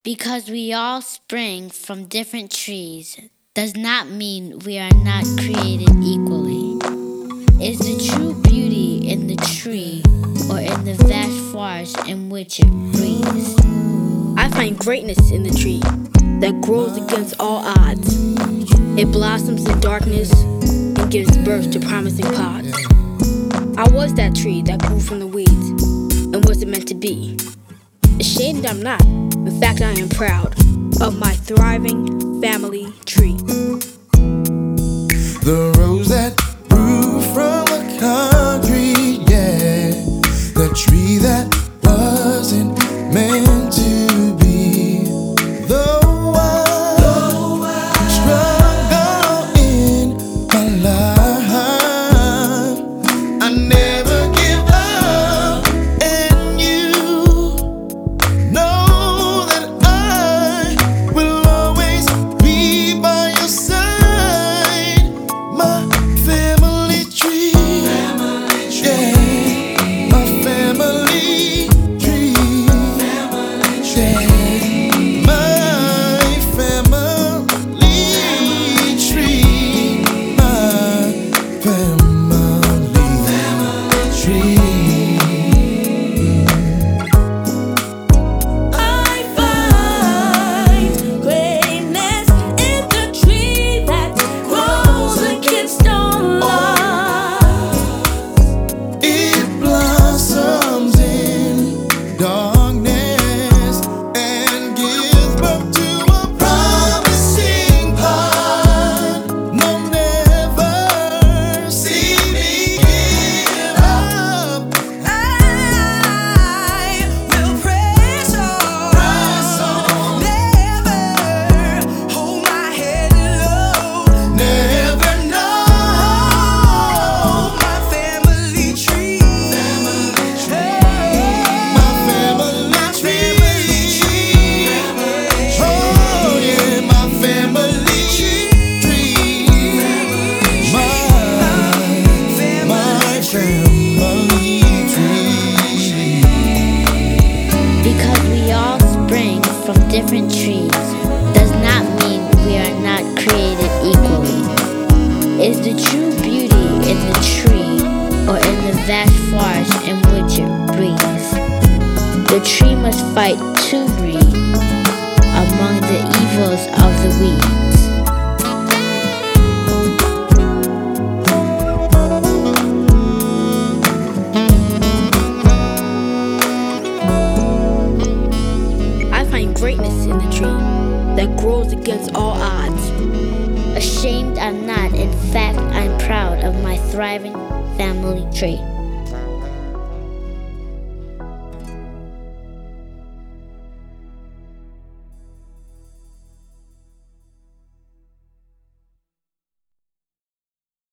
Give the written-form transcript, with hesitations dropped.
Because we all spring from different trees does not mean we are not created equally. Is the true beauty in the tree or in the vast forest in which it breathes? I find greatness in the tree that grows against all odds. It blossoms in darkness and gives birth to promising pods. I was that tree that grew from the weeds and wasn't meant to be. Ashamed I'm not, in fact I am proud of my thriving family tree. The rose that grew from the concrete, yeah. The tree that wasn't meant to be. Though I struggle in my life, I never give up. And you know that I will always be by your side. My family tree, yeah. My family tree, yeah. My family tree, my family tree. I find greatness in the tree that grows against all odds. It blossoms in darkness and gives birth to a promising pod. No, never see me give up. I will press on, never hold my head low. Never know. My family tree, My family tree. Oh yeah, my family tree. My family tree. Because we all spring from different trees does not mean we are not created equally. Is the true beauty in the tree or in the vast forest in which it breathes? The tree must fight to breathe among the evils of the weeds. I find greatness in the tree that grows against all odds. Ashamed I'm not, in fact I'm proud of my thriving family tree.